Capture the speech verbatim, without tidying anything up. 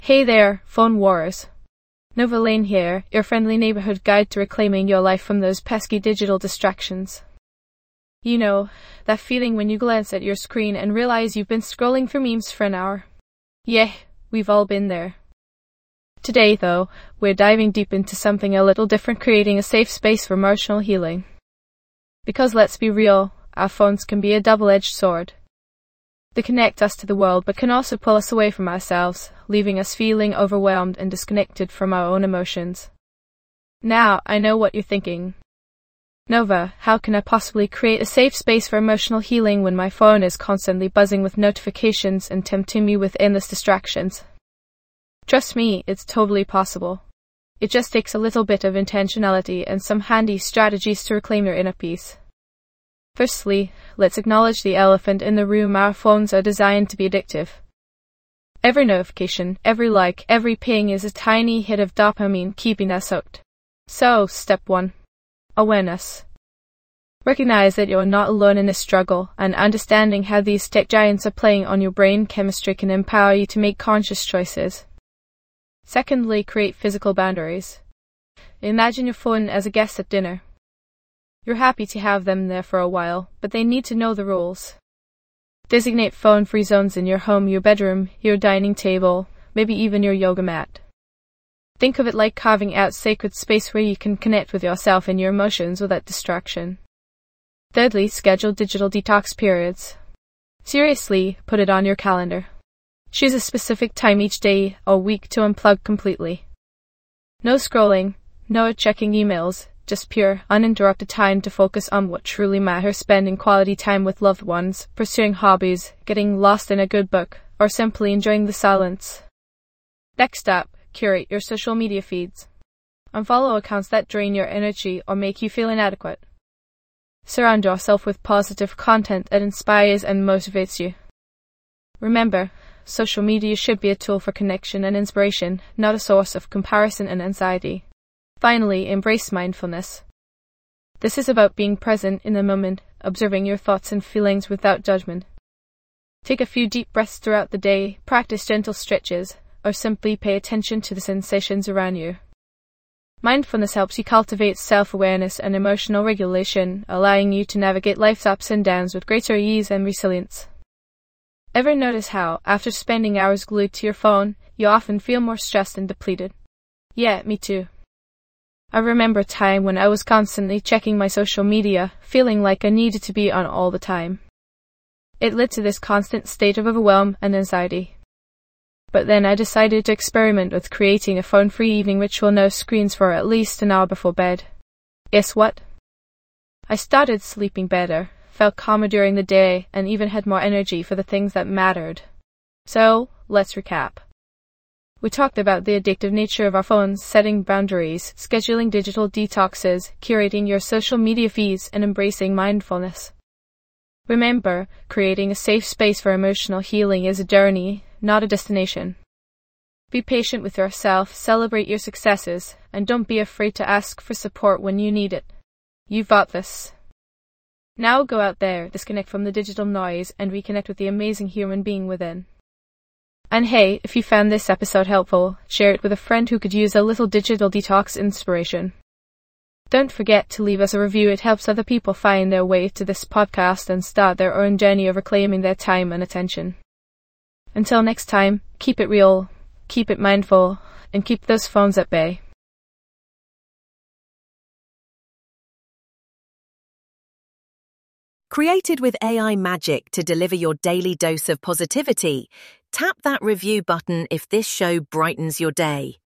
Hey there, phone wars. Nova Lane here, your friendly neighborhood guide to reclaiming your life from those pesky digital distractions. You know, that feeling when you glance at your screen and realize you've been scrolling through memes for an hour. Yeah, we've all been there. Today, though, we're diving deep into something a little different, creating a safe space for emotional healing. Because let's be real, our phones can be a double-edged sword. They connect us to the world, but can also pull us away from ourselves, leaving us feeling overwhelmed and disconnected from our own emotions. Now, I know what you're thinking. Nova, how can I possibly create a safe space for emotional healing when my phone is constantly buzzing with notifications and tempting me with endless distractions? Trust me, it's totally possible. It just takes a little bit of intentionality and some handy strategies to reclaim your inner peace. Firstly, let's acknowledge the elephant in the room. Our phones are designed to be addictive. Every notification, every like, every ping is a tiny hit of dopamine keeping us hooked. So, step one. Awareness. Recognize that you're not alone in this struggle, and understanding how these tech giants are playing on your brain chemistry can empower you to make conscious choices. Secondly, create physical boundaries. Imagine your phone as a guest at dinner. You're happy to have them there for a while, but they need to know the rules. Designate phone-free zones in your home, your bedroom, your dining table, maybe even your yoga mat. Think of it like carving out sacred space where you can connect with yourself and your emotions without distraction. Thirdly, schedule digital detox periods. Seriously, put it on your calendar. Choose a specific time each day or week to unplug completely. No scrolling, no checking emails, just pure, uninterrupted time to focus on what truly matters, spending quality time with loved ones, pursuing hobbies, getting lost in a good book, or simply enjoying the silence. Next up, curate your social media feeds. Unfollow accounts that drain your energy or make you feel inadequate. Surround yourself with positive content that inspires and motivates you. Remember, social media should be a tool for connection and inspiration, not a source of comparison and anxiety. Finally, embrace mindfulness. This is about being present in the moment, observing your thoughts and feelings without judgment. Take a few deep breaths throughout the day, practice gentle stretches, or simply pay attention to the sensations around you. Mindfulness helps you cultivate self-awareness and emotional regulation, allowing you to navigate life's ups and downs with greater ease and resilience. Ever notice how, after spending hours glued to your phone, you often feel more stressed and depleted? Yeah, me too. I remember a time when I was constantly checking my social media, feeling like I needed to be on all the time. It led to this constant state of overwhelm and anxiety. But then I decided to experiment with creating a phone-free evening ritual, no screens for at least an hour before bed. Guess what? I started sleeping better, felt calmer during the day, and even had more energy for the things that mattered. So, let's recap. We talked about the addictive nature of our phones, setting boundaries, scheduling digital detoxes, curating your social media feeds, and embracing mindfulness. Remember, creating a safe space for emotional healing is a journey, not a destination. Be patient with yourself, celebrate your successes, and don't be afraid to ask for support when you need it. You've got this. Now go out there, disconnect from the digital noise, and reconnect with the amazing human being within. And hey, if you found this episode helpful, share it with a friend who could use a little digital detox inspiration. Don't forget to leave us a review. It helps other people find their way to this podcast and start their own journey of reclaiming their time and attention. Until next time, keep it real, keep it mindful, and keep those phones at bay. Created with A I magic to deliver your daily dose of positivity, tap that review button if this show brightens your day.